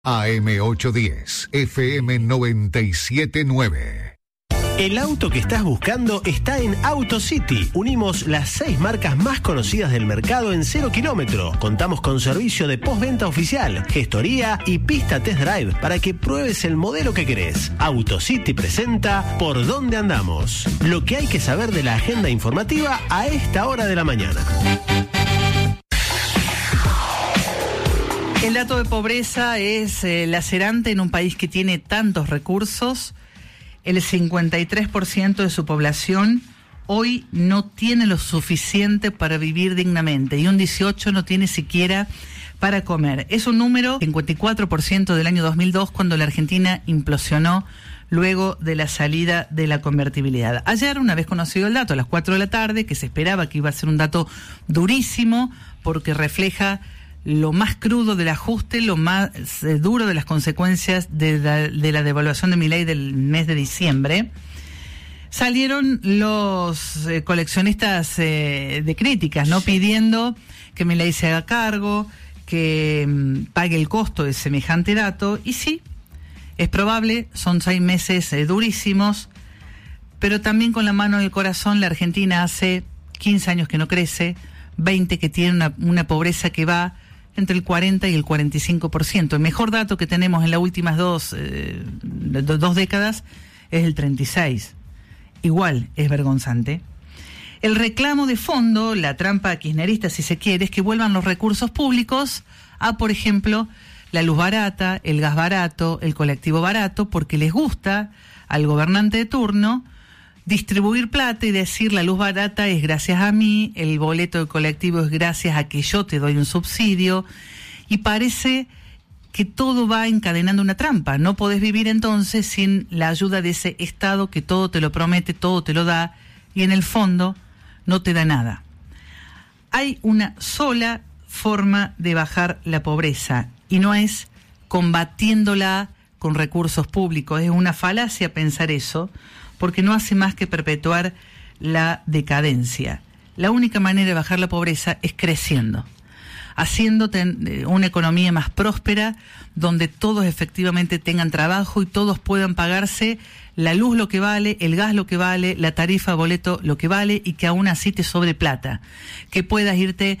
AM810, FM 97.9. El auto que estás buscando está en AutoCity. Unimos las 6 marcas más conocidas del mercado en 0 kilómetro. Contamos con servicio de postventa oficial, gestoría y pista test drive para que pruebes el modelo que querés. AutoCity presenta Por Dónde Andamos. Lo que hay que saber de la agenda informativa a esta hora de la mañana. El dato de pobreza es lacerante en un país que tiene tantos recursos. El 53% de su población hoy no tiene lo suficiente para vivir dignamente y un 18% no tiene siquiera para comer. Es un número 54% del año 2002, cuando la Argentina implosionó luego de la salida de la convertibilidad. Ayer, una vez conocido el dato, a las 4 de la tarde, que se esperaba que iba a ser un dato durísimo porque refleja lo más crudo del ajuste, lo más duro de las consecuencias de la devaluación de Milei del mes de diciembre, salieron los coleccionistas de críticas, ¿no? Pidiendo que Milei se haga cargo, que pague el costo de semejante dato. Y sí, es probable, son 6 meses durísimos, pero también con la mano en el corazón, la Argentina hace 15 años que no crece, 20 que tiene una pobreza que va entre el 40 y el 45%. El mejor dato que tenemos en las últimas dos décadas es el 36%. Igual es vergonzante. El reclamo de fondo, la trampa kirchnerista, si se quiere, es que vuelvan los recursos públicos a, por ejemplo, la luz barata, el gas barato, el colectivo barato, porque les gusta al gobernante de turno distribuir plata y decir la luz barata es gracias a mí, el boleto de colectivo es gracias a que yo te doy un subsidio, y parece que todo va encadenando una trampa. No podés vivir entonces sin la ayuda de ese Estado que todo te lo promete, todo te lo da, y en el fondo no te da nada. Hay una sola forma de bajar la pobreza, y no es combatiéndola con recursos públicos. Es una falacia pensar eso, porque no hace más que perpetuar la decadencia. La única manera de bajar la pobreza es creciendo, haciendo una economía más próspera, donde todos efectivamente tengan trabajo y todos puedan pagarse la luz lo que vale, el gas lo que vale, la tarifa boleto lo que vale, y que aún así te sobre plata, que puedas irte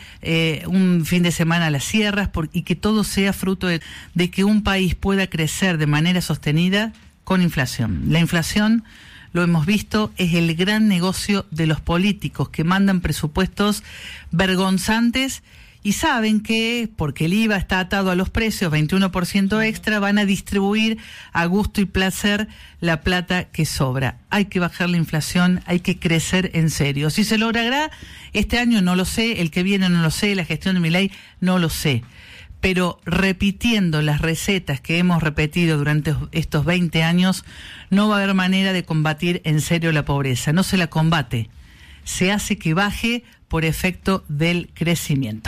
un fin de semana a las sierras, y que todo sea fruto de que un país pueda crecer de manera sostenida con inflación. La inflación, lo hemos visto, es el gran negocio de los políticos, que mandan presupuestos vergonzantes y saben que, porque el IVA está atado a los precios, 21% extra, van a distribuir a gusto y placer la plata que sobra. Hay que bajar la inflación, hay que crecer en serio. Si se logrará este año, no lo sé, el que viene no lo sé, la gestión de Milei no lo sé. Pero repitiendo las recetas que hemos repetido durante estos 20 años, no va a haber manera de combatir en serio la pobreza. No se la combate, se hace que baje por efecto del crecimiento.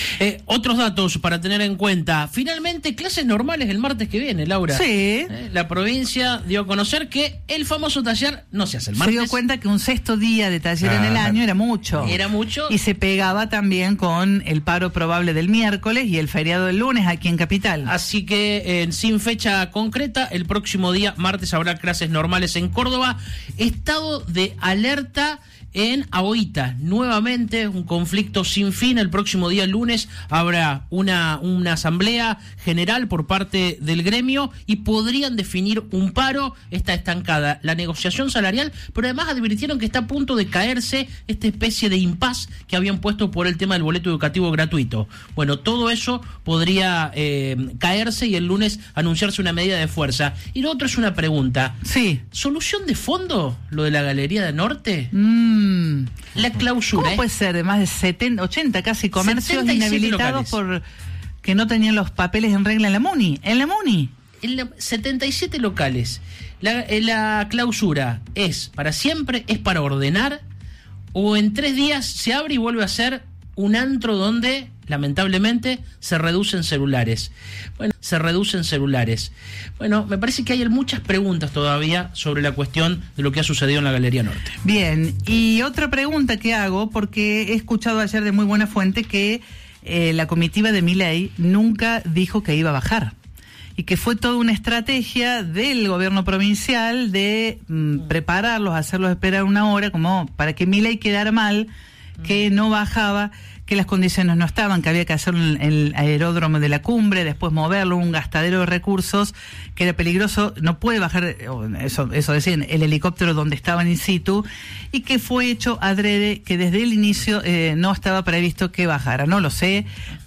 Otros datos para tener en cuenta. Finalmente, clases normales el martes que viene, Laura. Sí. La provincia dio a conocer que el famoso taller no se hace el martes. Se dio cuenta que un 6º día de taller en el año era mucho. Era mucho. Y se pegaba también con el paro probable del miércoles y el feriado del lunes aquí en Capital. Así que, sin fecha concreta, el próximo día, martes, habrá clases normales en Córdoba. Estado de alerta en Ahoita, nuevamente un conflicto sin fin. El próximo día, lunes, habrá una asamblea general por parte del gremio y podrían definir un paro. Está estancada la negociación salarial, pero además advirtieron que está a punto de caerse esta especie de impas que habían puesto por el tema del boleto educativo gratuito. Bueno, todo eso podría caerse y el lunes anunciarse una medida de fuerza. Y lo otro es una pregunta. Sí. ¿Solución de fondo lo de la Galería del Norte? La clausura. ¿Cómo puede ser de más de 70, 80 casi comercios inhabilitados por que no tenían los papeles en regla en la MUNI? En la MUNI. 77 locales. La clausura es para siempre, es para ordenar, o en 3 días se abre y vuelve a ser un antro donde lamentablemente se reducen celulares. Bueno, me parece que hay muchas preguntas todavía sobre la cuestión de lo que ha sucedido en la Galería Norte. Bien, y otra pregunta que hago, porque he escuchado ayer de muy buena fuente que la comitiva de Milei nunca dijo que iba a bajar. y que fue toda una estrategia del gobierno provincial de prepararlos, hacerlos esperar una hora, como para que Milei quedara mal, que no bajaba, que las condiciones no estaban, que había que hacerlo en el aeródromo de la Cumbre, después moverlo, un gastadero de recursos, que era peligroso, no puede bajar, eso decían, el helicóptero donde estaban in situ, y que fue hecho adrede, que desde el inicio no estaba previsto que bajara, no lo sé,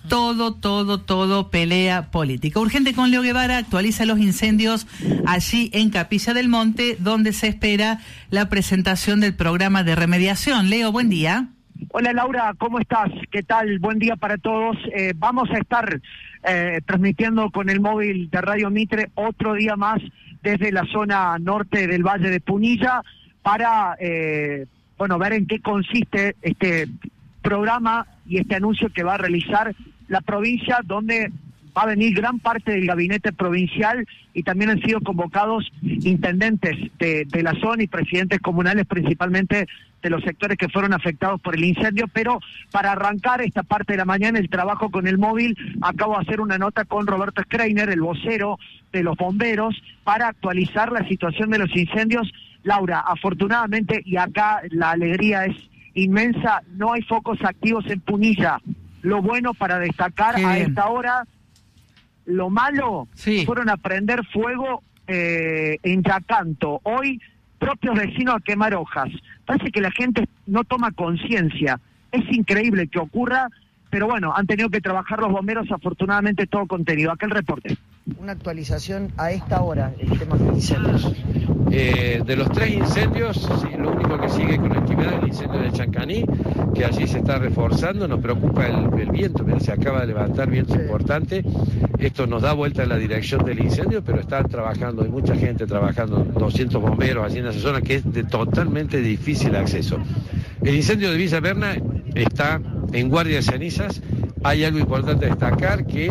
todo pelea política. Urgente con Leo Guevara actualiza los incendios allí en Capilla del Monte, donde se espera la presentación del programa de remediación. Leo, buen día. Hola Laura, ¿cómo estás? ¿Qué tal? Buen día para todos. Vamos a estar transmitiendo con el móvil de Radio Mitre otro día más desde la zona norte del Valle de Punilla para ver en qué consiste este programa y este anuncio que va a realizar la provincia, donde va a venir gran parte del gabinete provincial y también han sido convocados intendentes de la zona y presidentes comunales, principalmente de los sectores que fueron afectados por el incendio. Pero para arrancar esta parte de la mañana, el trabajo con el móvil, acabo de hacer una nota con Roberto Schreiner, el vocero de los bomberos, para actualizar la situación de los incendios. Laura, afortunadamente, y acá la alegría es inmensa, no hay focos activos en Punilla. Lo bueno para destacar a esta hora. Lo malo, fueron a prender fuego en Yacanto. Hoy, propios vecinos a quemar hojas. Parece que la gente no toma conciencia. Es increíble que ocurra, pero bueno, han tenido que trabajar los bomberos, afortunadamente todo contenido. Acá el reporte. Una actualización a esta hora, el tema de incendios. De los 3 incendios, sí, lo único que sigue con actividad es el incendio de Chancaní, que allí se está reforzando. Nos preocupa el viento, mira, se acaba de levantar viento importante. Esto nos da vuelta en la dirección del incendio, pero están trabajando, hay mucha gente trabajando, 200 bomberos allí en esa zona que es de totalmente difícil acceso. El incendio de Villa Berna está en guardia de cenizas. Hay algo importante a destacar, que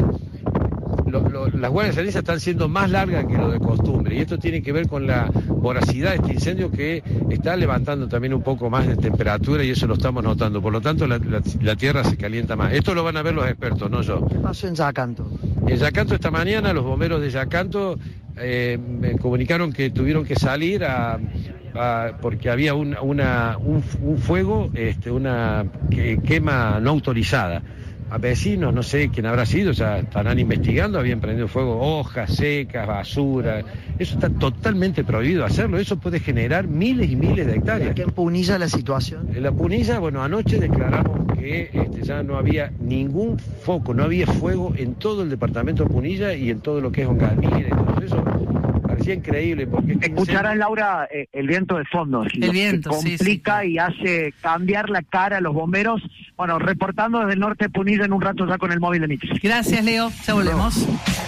las guardias de ceniza están siendo más largas que lo de costumbre, y esto tiene que ver con la voracidad de este incendio, que está levantando también un poco más de temperatura, y eso lo estamos notando. Por lo tanto, la tierra se calienta más. Esto lo van a ver los expertos, no yo. ¿Qué pasó en Yacanto? En Yacanto esta mañana los bomberos de Yacanto me comunicaron que tuvieron que salir porque había un fuego, una quema no autorizada. A vecinos, no sé quién habrá sido, ya estarán investigando, habían prendido fuego hojas secas, basura. Eso está totalmente prohibido hacerlo, eso puede generar miles y miles de hectáreas. ¿Aquí en Punilla la situación? En la Punilla, bueno, anoche declaramos que ya no había ningún foco, no había fuego en todo el departamento de Punilla y en todo lo que es Ongalmira y todo eso. Parecía increíble porque... Escucharán, Laura, el viento de fondo. El viento, complica y hace cambiar la cara a los bomberos. Bueno, reportando desde el norte de Punilla en un rato ya con el móvil de Mitre. Gracias, Leo. Ya volvemos.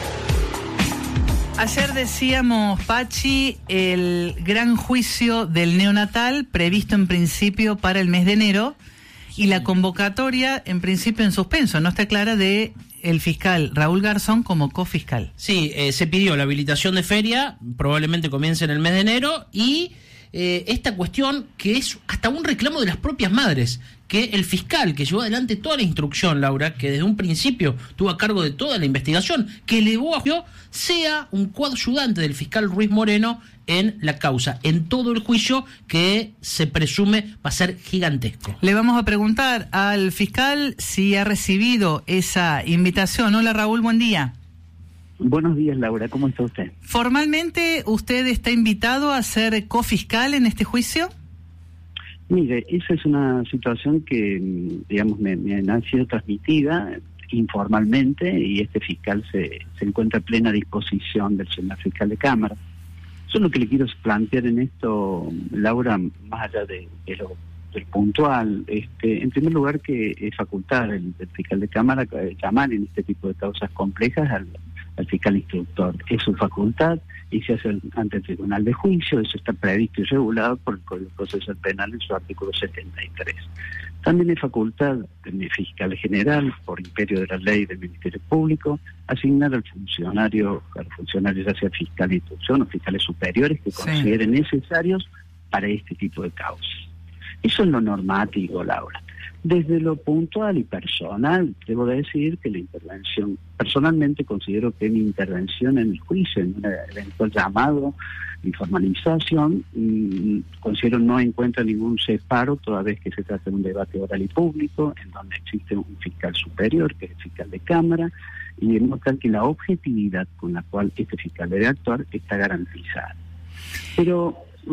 Ayer decíamos, Pachi, el gran juicio del neonatal previsto en principio para el mes de enero, y la convocatoria en principio en suspenso, no está clara, de el fiscal Raúl Garzón como cofiscal. Sí, se pidió la habilitación de feria, probablemente comience en el mes de enero, y esta cuestión que es hasta un reclamo de las propias madres, que el fiscal que llevó adelante toda la instrucción, Laura, que desde un principio tuvo a cargo de toda la investigación, que elevó a juicio, sea un coayudante del fiscal Ruiz Moreno en la causa, en todo el juicio que se presume va a ser gigantesco. Le vamos a preguntar al fiscal si ha recibido esa invitación. Hola Raúl, buen día. Buenos días, Laura, ¿cómo está usted? ¿Formalmente usted está invitado a ser cofiscal en este juicio? Mire, esa es una situación que, digamos, me ha sido transmitida informalmente, y este fiscal se encuentra a plena disposición del señor fiscal de Cámara. Yo lo que le quiero plantear en esto, Laura, más allá del puntual, en primer lugar, que es facultad del fiscal de Cámara llamar en este tipo de causas complejas al fiscal instructor. Es su facultad y se hace ante el Tribunal de Juicio. Eso está previsto y regulado por el Código Procesal Penal en su artículo 73. También es facultad del fiscal general, por imperio de la ley del Ministerio Público, asignar a los funcionarios, ya sea fiscal de instrucción o fiscales superiores que consideren necesarios para este tipo de causas. Eso es lo normativo, Laura. Desde lo puntual y personal, debo decir que la intervención, personalmente considero que mi intervención en el juicio, en un eventual llamado y formalización, considero no encuentra ningún separo, toda vez que se trata de un debate oral y público, en donde existe un fiscal superior, que es el fiscal de Cámara, y de modo tal que la objetividad con la cual este fiscal debe actuar está garantizada. Pero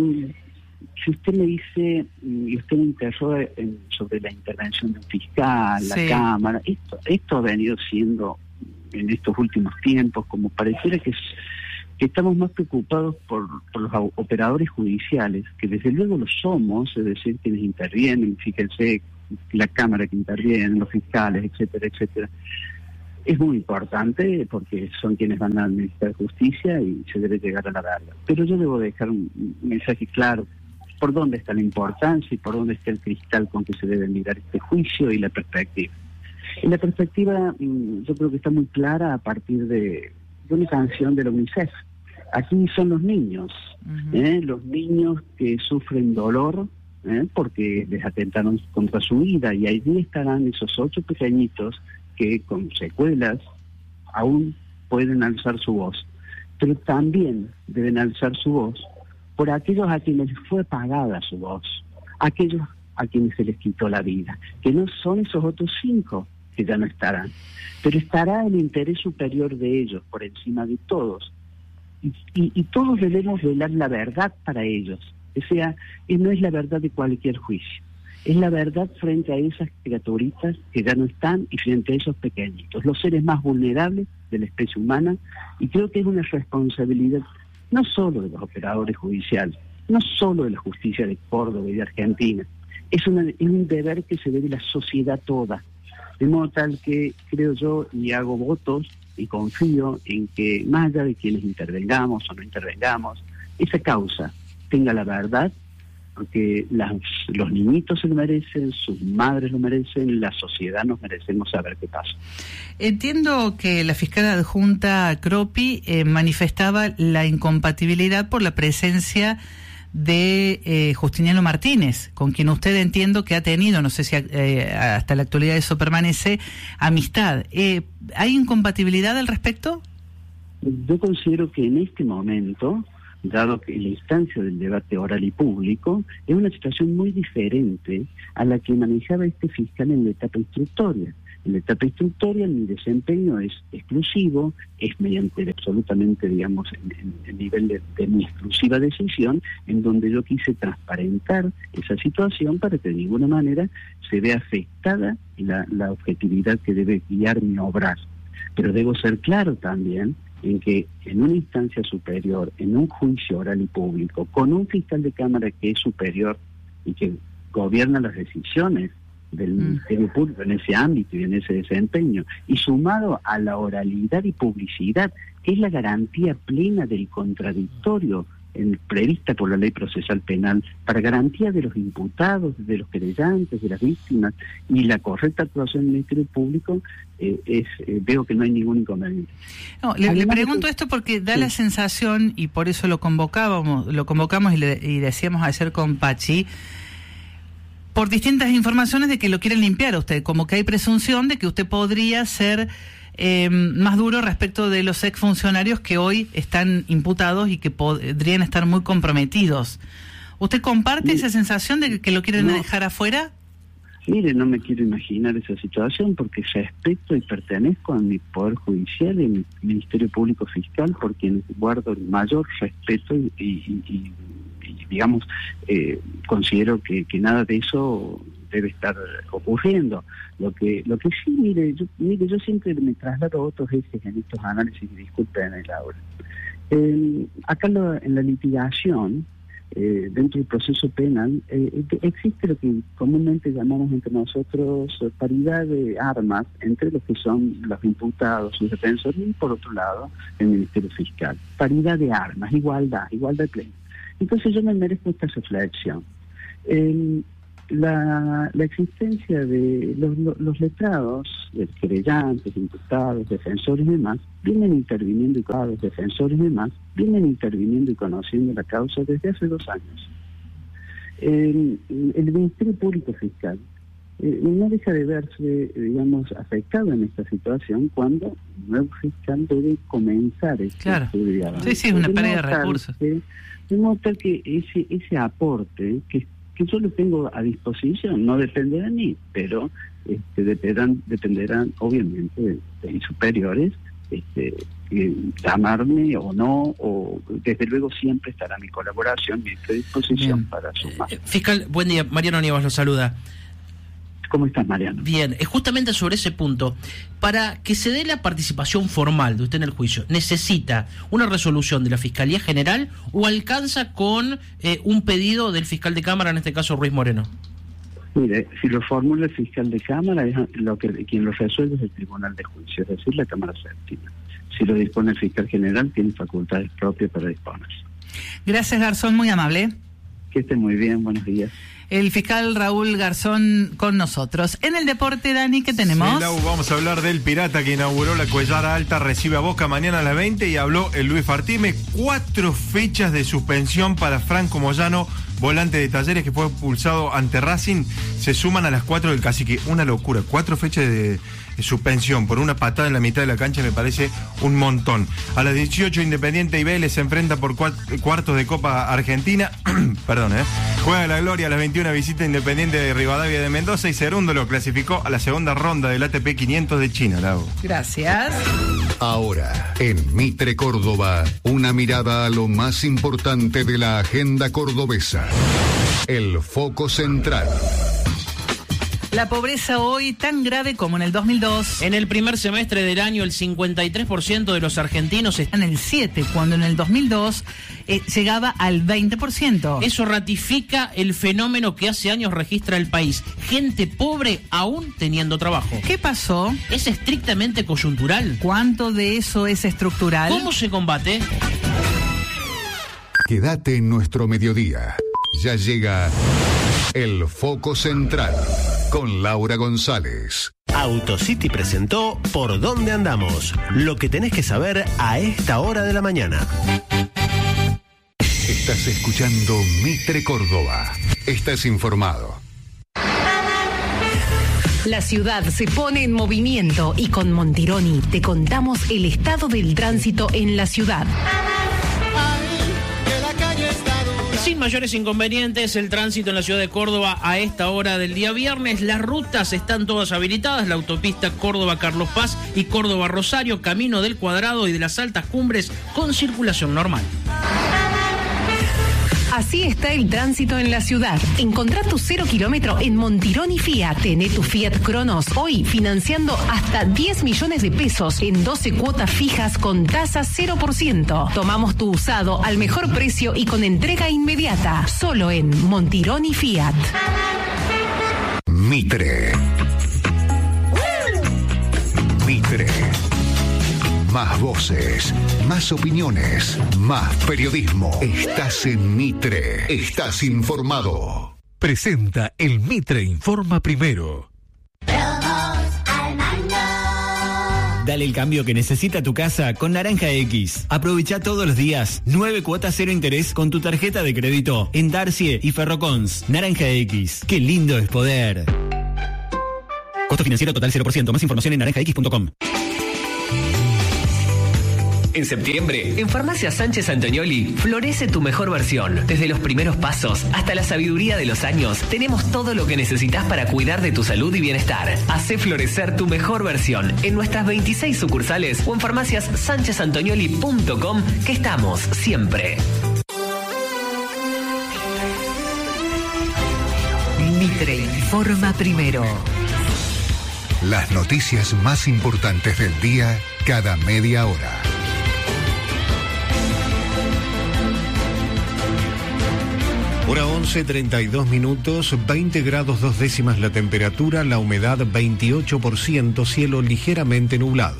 si usted me dice, y usted me interroga sobre la intervención del fiscal, la Cámara, esto ha venido siendo en estos últimos tiempos, como pareciera que estamos más preocupados por los operadores judiciales, que desde luego lo somos, es decir, quienes intervienen, fíjense, la Cámara que interviene, los fiscales, etcétera, etcétera. Es muy importante porque son quienes van a administrar justicia y se debe llegar a la verdad. Pero yo debo dejar un mensaje claro: por dónde está la importancia y por dónde está el cristal con que se debe mirar este juicio y la perspectiva. En la perspectiva, yo creo que está muy clara a partir de una canción de la UNICEF. Aquí son los niños, los niños que sufren dolor porque les atentaron contra su vida, y allí estarán esos 8 pequeñitos que con secuelas aún pueden alzar su voz, pero también deben alzar su voz por aquellos a quienes fue apagada su voz, aquellos a quienes se les quitó la vida, que no son esos otros 5 que ya no estarán, pero estará el interés superior de ellos por encima de todos, y todos debemos velar la verdad para ellos. O sea, no es la verdad de cualquier juicio, es la verdad frente a esas criaturitas que ya no están y frente a esos pequeñitos, los seres más vulnerables de la especie humana. Y creo que es una responsabilidad no solo de los operadores judiciales, no solo de la justicia de Córdoba y de Argentina, es un deber que se debe a la sociedad toda, de modo tal que creo yo y hago votos y confío en que, más allá de quienes intervengamos o no intervengamos, esa causa tenga la verdad, porque los niñitos se lo merecen, sus madres lo merecen, la sociedad nos merecemos saber qué pasa. Entiendo que la fiscal adjunta Croppi manifestaba la incompatibilidad por la presencia de Justiniano Martínez, con quien usted entiendo que ha tenido, no sé si hasta la actualidad eso permanece, amistad. ¿Hay incompatibilidad al respecto? Yo considero que en este momento, dado que la instancia del debate oral y público es una situación muy diferente a la que manejaba este fiscal en la etapa instructoria. En la etapa instructoria mi desempeño es exclusivo, es mediante absolutamente, digamos, el nivel de mi exclusiva decisión, en donde yo quise transparentar esa situación para que de ninguna manera se vea afectada la objetividad que debe guiar mi obrar. Pero debo ser claro también en que en una instancia superior, en un juicio oral y público, con un fiscal de Cámara que es superior y que gobierna las decisiones del Ministerio Público en ese ámbito y en ese desempeño, y sumado a la oralidad y publicidad, que es la garantía plena del contradictorio prevista por la Ley Procesal Penal, para garantía de los imputados, de los querellantes, de las víctimas, y la correcta actuación del Ministerio Público, veo que no hay ningún inconveniente. No, le pregunto esto porque da la sensación, y por eso lo convocamos y decíamos ayer con Pachi, por distintas informaciones de que lo quieren limpiar a usted, como que hay presunción de que usted podría ser más duro respecto de los exfuncionarios que hoy están imputados y que podrían estar muy comprometidos. ¿Usted comparte esa sensación de que lo quieren dejar afuera? Mire, no me quiero imaginar esa situación porque respeto y pertenezco a mi Poder Judicial y mi Ministerio Público Fiscal, por quien guardo el mayor respeto y digamos, considero que nada de eso debe estar ocurriendo. Lo que sí, mire, yo siempre me traslado a otros ejes en estos análisis, y disculpen, Laura. Acá en la litigación, dentro del proceso penal, existe lo que comúnmente llamamos entre nosotros paridad de armas entre los que son los imputados, sus defensores, y por otro lado, el Ministerio Fiscal. Paridad de armas, igualdad plena. Entonces yo me merezco esta reflexión. La existencia de los letrados, querellantes, imputados, defensores y demás, vienen interviniendo y conociendo la causa desde hace 2 años. El Ministerio Público Fiscal no deja de verse, digamos, afectado en esta situación cuando el nuevo fiscal debe comenzar claro. estudio. Sí, es una pérdida de recursos. De modo tal que ese aporte que yo lo tengo a disposición, no depende de mí, pero dependerán obviamente de mis superiores, llamarme o no, o desde luego siempre estará mi colaboración, mi predisposición Bien. para sumar. Fiscal, buen día, Mariano Nievas lo saluda. ¿Cómo estás, Mariano? Bien, justamente sobre ese punto, para que se dé la participación formal de usted en el juicio, ¿necesita una resolución de la Fiscalía General o alcanza con un pedido del fiscal de Cámara, en este caso Ruiz Moreno? Mire, si lo formula el fiscal de Cámara, quien lo resuelve es el Tribunal de Juicio, es decir, la Cámara Séptima. Si lo dispone el fiscal general, tiene facultades propias para disponerse. Gracias, Garzón, muy amable. Que esté muy bien, buenos días. El fiscal Raúl Garzón con nosotros. En el deporte, Dani, ¿qué tenemos? Sí, Lau, vamos a hablar del Pirata que inauguró la Cuellara Alta, recibe a Boca mañana a las 20 y habló el Luis Fartime. 4 fechas de suspensión para Franco Moyano, volante de Talleres que fue expulsado ante Racing. Se suman a las 4 del Cacique. Una locura. 4 fechas de suspensión por una patada en la mitad de la cancha me parece un montón. A las 18 Independiente y Vélez se enfrenta por cuartos de Copa Argentina. Perdón, Juega la Gloria a las 21, visita Independiente de Rivadavia de Mendoza y Cerundo lo clasificó a la segunda ronda del ATP 500 de China, Lau. Gracias. Ahora, en Mitre Córdoba, una mirada a lo más importante de la agenda cordobesa. El foco central. La pobreza hoy tan grave como en el 2002. En el primer semestre del año, el 53% de los argentinos En el 7, cuando en el 2002 llegaba al 20%. Eso ratifica el fenómeno que hace años registra el país. Gente pobre aún teniendo trabajo. ¿Qué pasó? ¿Es estrictamente coyuntural? ¿Cuánto de eso es estructural? ¿Cómo se combate? Quédate en nuestro mediodía. Ya llega el foco central con Laura González. AutoCity presentó Por Dónde Andamos, lo que tenés que saber a esta hora de la mañana. Estás escuchando Mitre Córdoba. Estás informado. La ciudad se pone en movimiento y con Montironi te contamos el estado del tránsito en la ciudad. Sin mayores inconvenientes, el tránsito en la ciudad de Córdoba a esta hora del día viernes. Las rutas están todas habilitadas, la autopista Córdoba-Carlos Paz y Córdoba-Rosario, Camino del Cuadrado y de las Altas Cumbres con circulación normal. Así está el tránsito en la ciudad. Encontrá tu 0 kilómetro en Montironi Fiat. Tené tu Fiat Cronos hoy financiando hasta 10 millones de pesos en 12 cuotas fijas con tasa 0%. Tomamos tu usado al mejor precio y con entrega inmediata. Solo en Montironi Fiat. Mitre. Mitre. Más voces, más opiniones, más periodismo. Estás en Mitre. Estás informado. Presenta el Mitre Informa Primero. Dale el cambio que necesita tu casa con Naranja X. Aprovecha todos los días 9 cuotas 0 interés con tu tarjeta de crédito en Darcie y Ferrocons. Naranja X. Qué lindo es poder. Costo financiero total 0%. Más información en naranjax.com. En septiembre, en Farmacia Sánchez Antonioli, florece tu mejor versión. Desde los primeros pasos hasta la sabiduría de los años, tenemos todo lo que necesitas para cuidar de tu salud y bienestar. Hacé florecer tu mejor versión en nuestras 26 sucursales o en farmaciassanchezantonioli.com, que estamos siempre. Mitre informa primero. Las noticias más importantes del día cada media hora. Hora 11:32 minutos, 20 grados 2 décimas la temperatura, la humedad 28%, cielo ligeramente nublado.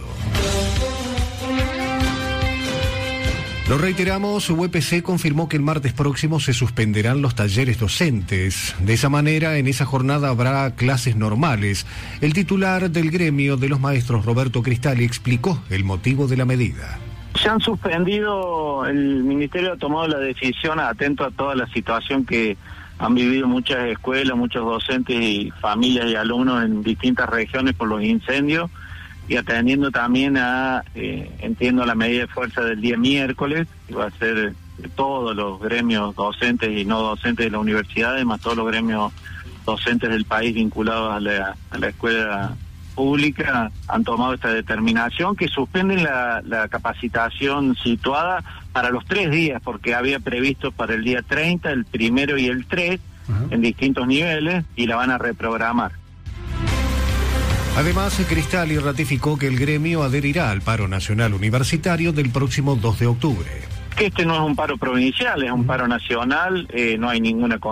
Lo reiteramos, UPC confirmó que el martes próximo se suspenderán los talleres docentes. De esa manera, en esa jornada habrá clases normales. El titular del gremio de los maestros, Roberto Cristali, explicó el motivo de la medida. Se han suspendido, el Ministerio ha tomado la decisión atento a toda la situación que han vivido muchas escuelas, muchos docentes y familias y alumnos en distintas regiones por los incendios, y atendiendo también a, entiendo, la medida de fuerza del día miércoles, que va a ser todos los gremios docentes y no docentes de la universidad, además todos los gremios docentes del país vinculados a la escuela pública, han tomado esta determinación que suspenden la capacitación situada para los 3 días, porque había previsto para el día 30, el 1 y el 3, en distintos niveles, y la van a reprogramar. Además, Cristalli ratificó que el gremio adherirá al paro nacional universitario del próximo 2 de octubre. Que este no es un paro provincial, es un paro nacional, no hay ninguna